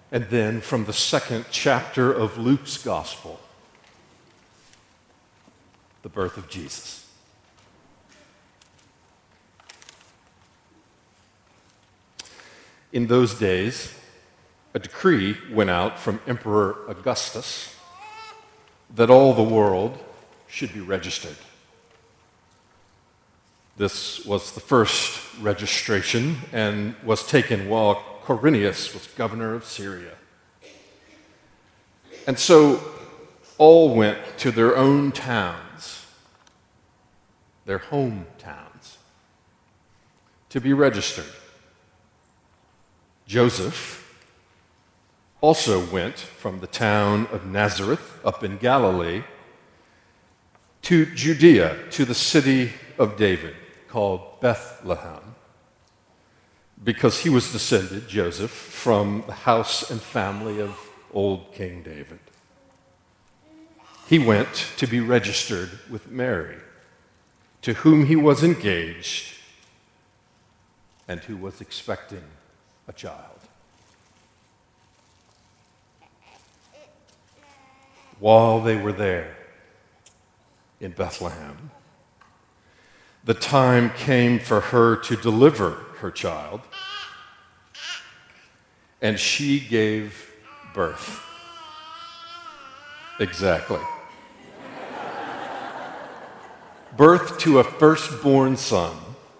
And then from the second chapter of Luke's gospel, the birth of Jesus. In those days, a decree went out from Emperor Augustus that all the world should be registered. This was the first registration and was taken while Quirinius was governor of Syria. And so all went to their own towns, their hometowns, to be registered. Joseph also went from the town of Nazareth up in Galilee to Judea, to the city of David, called Bethlehem, because he was descended, Joseph, from the house and family of old King David. He went to be registered with Mary, to whom he was engaged and who was expecting a child. While they were there in Bethlehem, the time came for her to deliver her child, and she gave birth. Exactly. Birth to a firstborn son,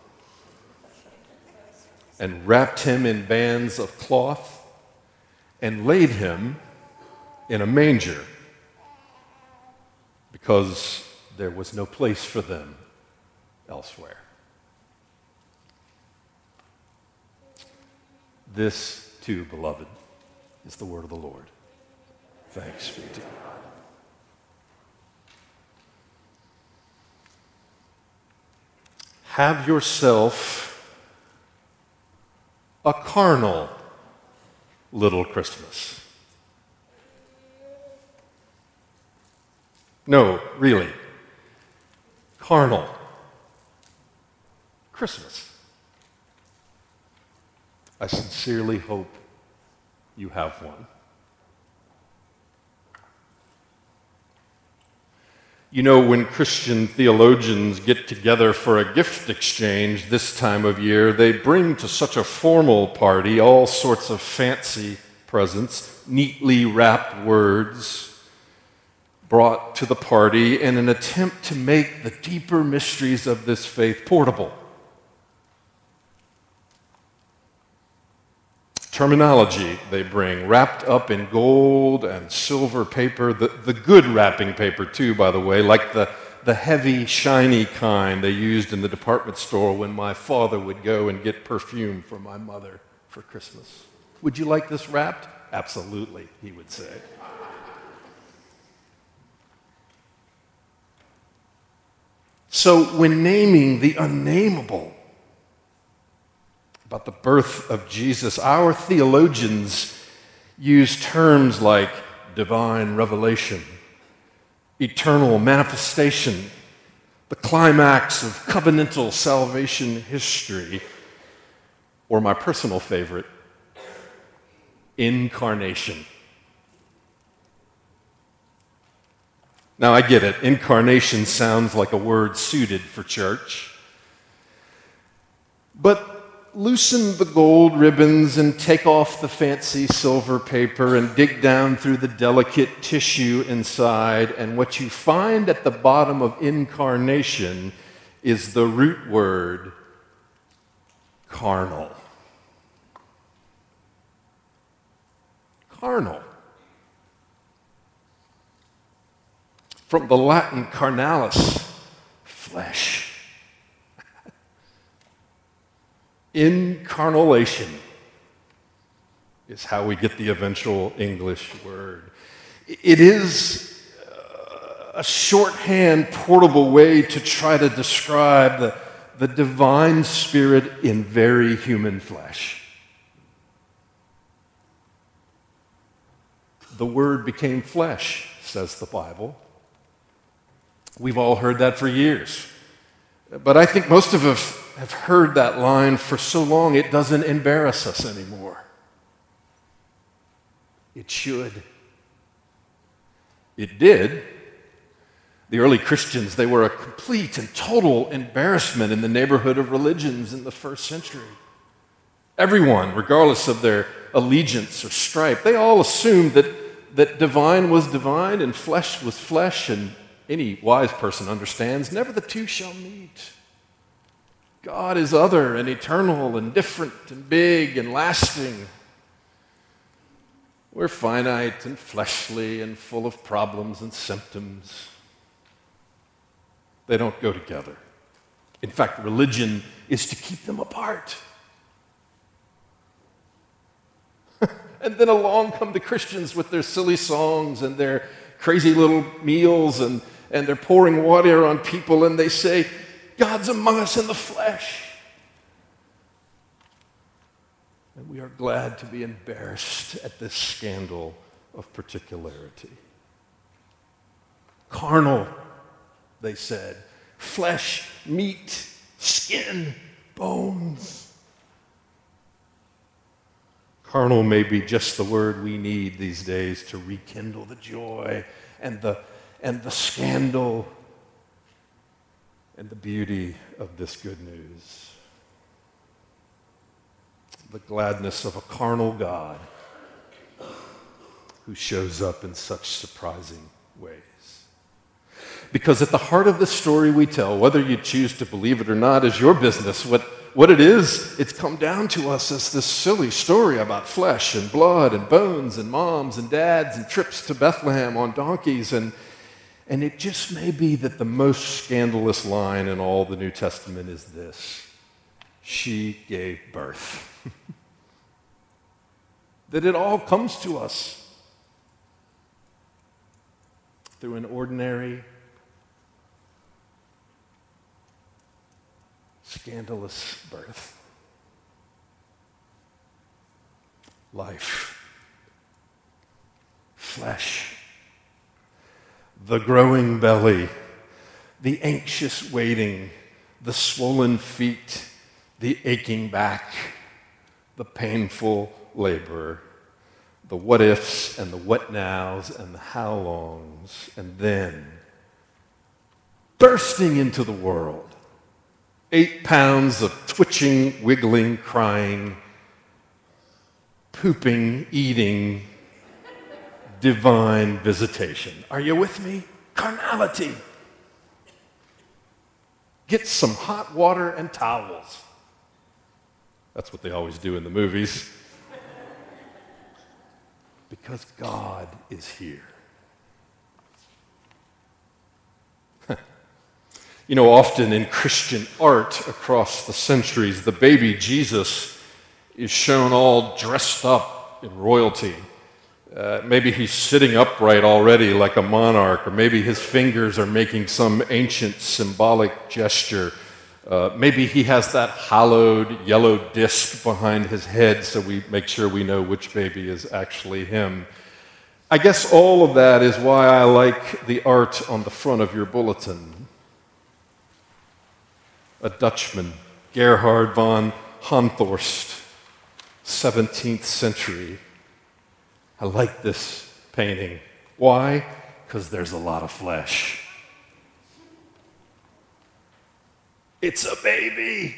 and wrapped him in bands of cloth and laid him in a manger, because there was no place for them elsewhere. This, too, beloved, is the word of the Lord. Thanks be to God. Have yourself a carnal little Christmas. No, really. Carnal Christmas. I sincerely hope you have one. You know, when Christian theologians get together for a gift exchange this time of year, they bring to such a formal party all sorts of fancy presents, neatly wrapped words brought to the party in an attempt to make the deeper mysteries of this faith portable. Terminology they bring, wrapped up in gold and silver paper, the good wrapping paper too, by the way, like the heavy, shiny kind they used in the department store when my father would go and get perfume for my mother for Christmas. Would you like this wrapped? Absolutely, he would say. So when naming the unnameable about the birth of Jesus, our theologians use terms like divine revelation, eternal manifestation, the climax of covenantal salvation history, or my personal favorite, incarnation. Now, I get it. Incarnation sounds like a word suited for church. But loosen the gold ribbons and take off the fancy silver paper and dig down through the delicate tissue inside, and what you find at the bottom of incarnation is the root word carnal. Carnal. From the Latin carnalis, flesh. Incarnation is how we get the eventual English word. It is a shorthand, portable way to try to describe the divine spirit in very human flesh. The Word became flesh, says the Bible. We've all heard that for years. But I think most of us have heard that line for so long it doesn't embarrass us anymore. It should. It did. The early Christians, they were a complete and total embarrassment in the neighborhood of religions in the first century. Everyone, regardless of their allegiance or stripe, they all assumed that divine was divine and flesh was flesh, and any wise person understands never the two shall meet. God is other and eternal and different and big and lasting. We're finite and fleshly and full of problems and symptoms. They don't go together. In fact, religion is to keep them apart. And then along come the Christians with their silly songs and their crazy little meals, and they're pouring water on people, and they say, God's among us in the flesh. And we are glad to be embarrassed at this scandal of particularity. Carnal, they said, flesh, meat, skin, bones. Carnal may be just the word we need these days to rekindle the joy and the scandal and the beauty of this good news. The gladness of a carnal God who shows up in such surprising ways. Because at the heart of the story we tell, whether you choose to believe it or not is your business. What it is, it's come down to us as this silly story about flesh and blood and bones and moms and dads and trips to Bethlehem on donkeys. And it just may be that the most scandalous line in all the New Testament is this: she gave birth. That it all comes to us through an ordinary, scandalous birth. Life, flesh, the growing belly, the anxious waiting, the swollen feet, the aching back, the painful labor, the what ifs and the what nows and the how longs, and then bursting into the world. 8 pounds of twitching, wiggling, crying, pooping, eating, divine visitation. Are you with me? Carnality. Get some hot water and towels. That's what they always do in the movies. Because God is here. You know, often in Christian art across the centuries, the baby Jesus is shown all dressed up in royalty. Maybe he's sitting upright already like a monarch, or maybe his fingers are making some ancient symbolic gesture. Maybe he has that hallowed yellow disc behind his head so we make sure we know which baby is actually him. I guess all of that is why I like the art on the front of your bulletin. A Dutchman, Gerhard von Honthorst, 17th century. I like this painting. Why? Because there's a lot of flesh. It's a baby.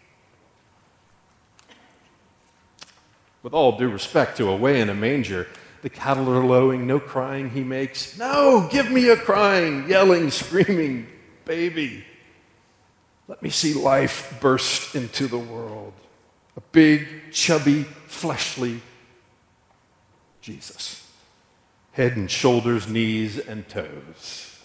With all due respect to away in a manger, the cattle are lowing, no crying he makes. No, give me a crying, yelling, screaming baby. Let me see life burst into the world. A big, chubby, fleshly Jesus. Head and shoulders, knees and toes.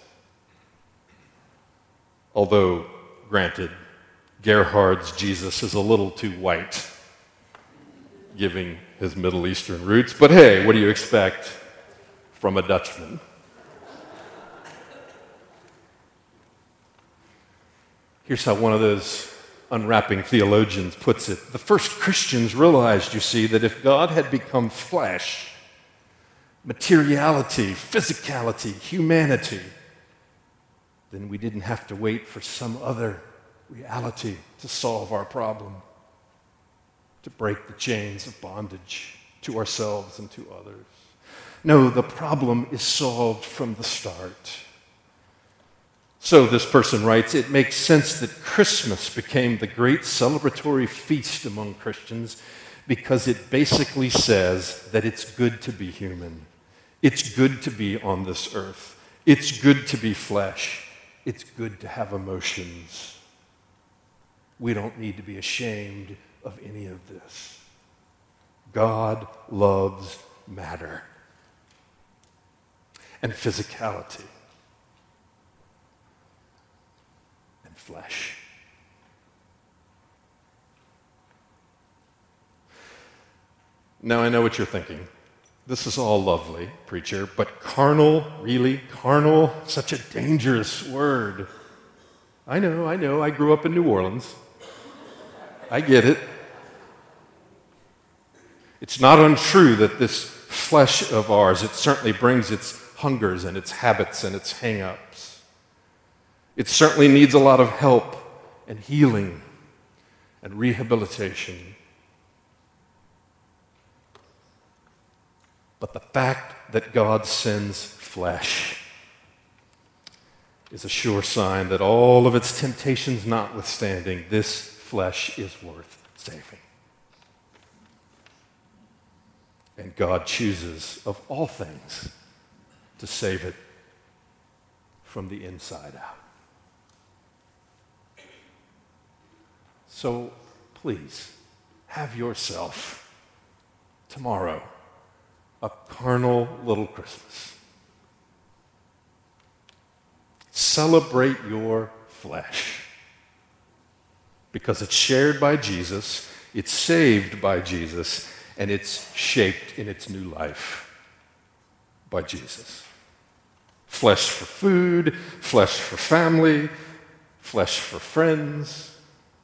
Although, granted, Gerhard's Jesus is a little too white, giving his Middle Eastern roots. But hey, what do you expect from a Dutchman? Here's how one of those unwrapping theologians puts it. The first Christians realized, you see, that if God had become flesh, materiality, physicality, humanity, then we didn't have to wait for some other reality to solve our problem, to break the chains of bondage to ourselves and to others. No, the problem is solved from the start. So this person writes, it makes sense that Christmas became the great celebratory feast among Christians because it basically says that it's good to be human. It's good to be on this earth. It's good to be flesh. It's good to have emotions. We don't need to be ashamed of any of this. God loves matter and physicality and flesh. Now I know what you're thinking. This is all lovely, preacher, but carnal, really? Carnal? Such a dangerous word. I know. I grew up in New Orleans. I get it. It's not untrue that this flesh of ours, it certainly brings its hungers and its habits and its hang-ups. It certainly needs a lot of help and healing and rehabilitation. But the fact that God sends flesh is a sure sign that all of its temptations notwithstanding, this flesh is worth saving. And God chooses, of all things, to save it from the inside out. So please, have yourself, tomorrow, a carnal little Christmas. Celebrate your flesh because it's shared by Jesus, it's saved by Jesus, and it's shaped in its new life by Jesus. Flesh for food, flesh for family, flesh for friends.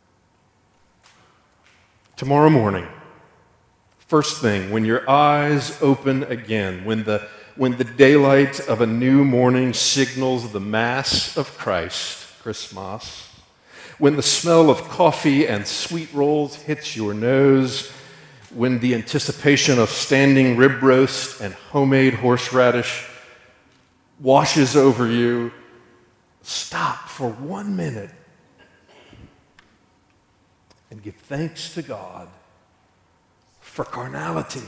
Tomorrow morning, first thing, when your eyes open again, when the daylight of a new morning signals the Mass of Christ, Christmas, when the smell of coffee and sweet rolls hits your nose, when the anticipation of standing rib roast and homemade horseradish washes over you, stop for 1 minute and give thanks to God for carnality,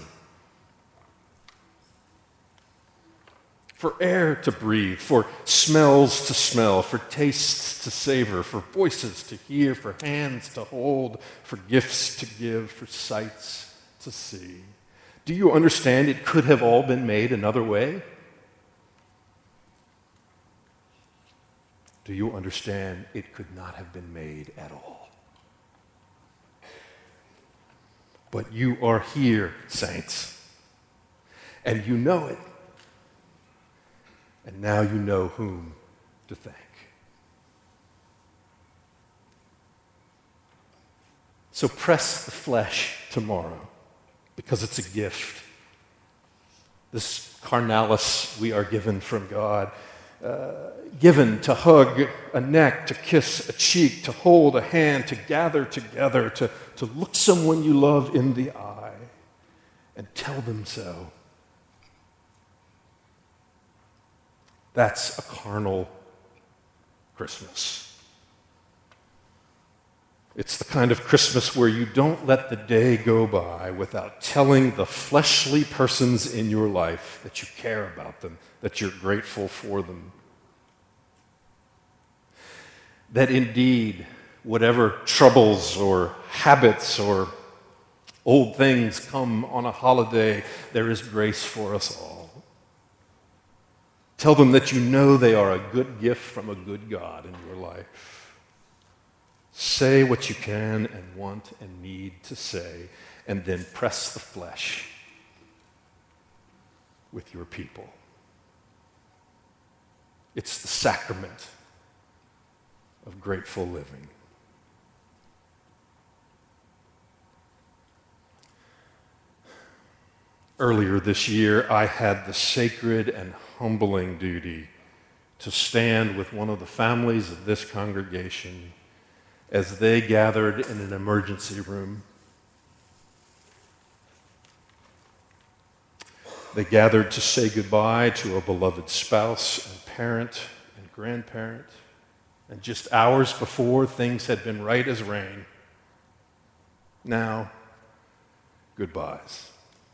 for air to breathe, for smells to smell, for tastes to savor, for voices to hear, for hands to hold, for gifts to give, for sights to see. Do you understand it could have all been made another way? Do you understand it could not have been made at all? But you are here, saints, and you know it. And now you know whom to thank. So press the flesh tomorrow, because it's a gift. This carnalis we are given from God, given to hug a neck, to kiss a cheek, to hold a hand, to gather together, to look someone you love in the eye and tell them so. That's a carnal Christmas. It's the kind of Christmas where you don't let the day go by without telling the fleshly persons in your life that you care about them, that you're grateful for them. That indeed, whatever troubles or habits or old things come on a holiday, there is grace for us all. Tell them that you know they are a good gift from a good God in your life. Say what you can and want and need to say, and then press the flesh with your people. It's the sacrament of grateful living. Earlier this year, I had the sacred and humbling duty to stand with one of the families of this congregation as they gathered in an emergency room. They gathered to say goodbye to a beloved spouse and parent and grandparent. And just hours before, things had been right as rain. Now, goodbyes.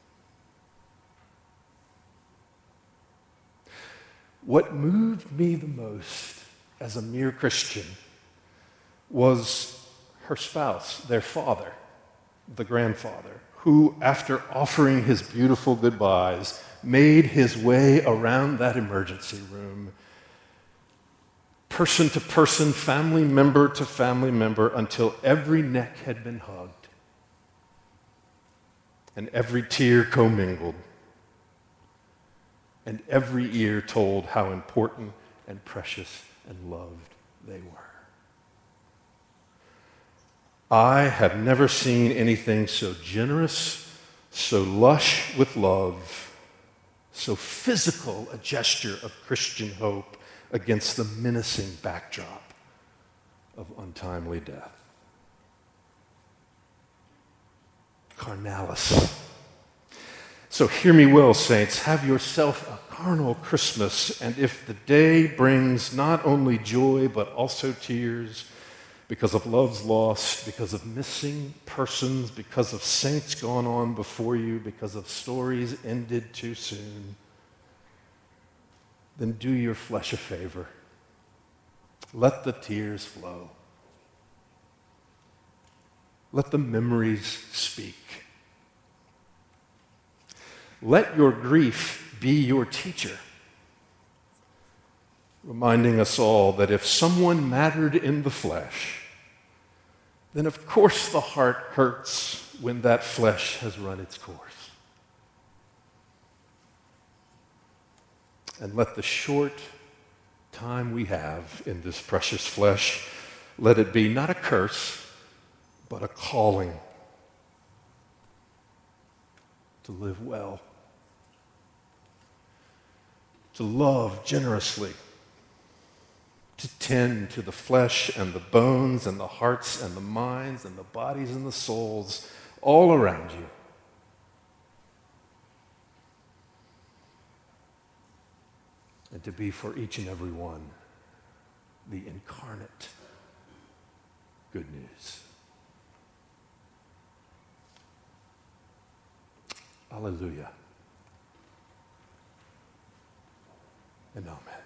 What moved me the most as a mere Christian was her spouse, their father, the grandfather, who, after offering his beautiful goodbyes, made his way around that emergency room, person to person, family member to family member, until every neck had been hugged and every tear commingled and every ear told how important and precious and loved they were. I have never seen anything so generous, so lush with love, so physical a gesture of Christian hope against the menacing backdrop of untimely death. Carnalis. So hear me well, saints, have yourself a carnal Christmas, and if the day brings not only joy but also tears, because of loves lost, because of missing persons, because of saints gone on before you, because of stories ended too soon, then do your flesh a favor. Let the tears flow. Let the memories speak. Let your grief be your teacher, reminding us all that if someone mattered in the flesh, then of course the heart hurts when that flesh has run its course. And let the short time we have in this precious flesh, let it be not a curse, but a calling to live well, to love generously, to tend to the flesh and the bones and the hearts and the minds and the bodies and the souls all around you. And to be for each and every one the incarnate good news. Alleluia. And amen.